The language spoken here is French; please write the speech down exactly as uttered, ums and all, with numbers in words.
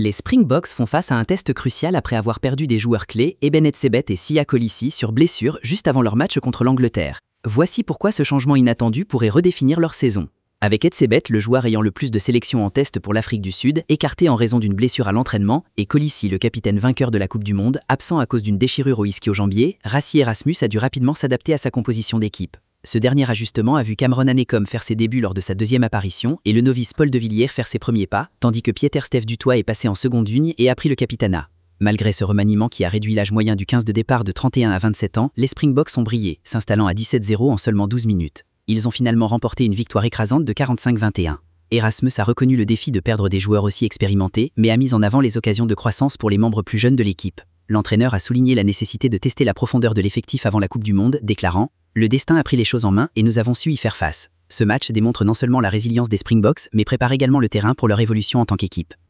Les Springboks font face à un test crucial après avoir perdu des joueurs clés, Eben Etzebeth et Siya Kolisi, sur blessure juste avant leur match contre l'Angleterre. Voici pourquoi ce changement inattendu pourrait redéfinir leur saison. Avec Etzebeth, le joueur ayant le plus de sélections en test pour l'Afrique du Sud, écarté en raison d'une blessure à l'entraînement, et Kolisi, le capitaine vainqueur de la Coupe du Monde, absent à cause d'une déchirure au ischio-jambier, Rassie Erasmus a dû rapidement s'adapter à sa composition d'équipe. Ce dernier ajustement a vu Cameron Hanekom faire ses débuts lors de sa deuxième apparition et le novice Paul de Villiers faire ses premiers pas, tandis que Pieter-Steph du Toit est passé en seconde ligne et a pris le capitanat. Malgré ce remaniement qui a réduit l'âge moyen du quinze de départ de trente et un à vingt-sept ans, les Springboks ont brillé, s'installant à dix-sept zéro en seulement douze minutes. Ils ont finalement remporté une victoire écrasante de quarante-cinq à vingt et un. Erasmus a reconnu le défi de perdre des joueurs aussi expérimentés, mais a mis en avant les occasions de croissance pour les membres plus jeunes de l'équipe. L'entraîneur a souligné la nécessité de tester la profondeur de l'effectif avant la Coupe du Monde, déclarant « Le destin a pris les choses en main et nous avons su y faire face ». Ce match démontre non seulement la résilience des Springboks, mais prépare également le terrain pour leur évolution en tant qu'équipe.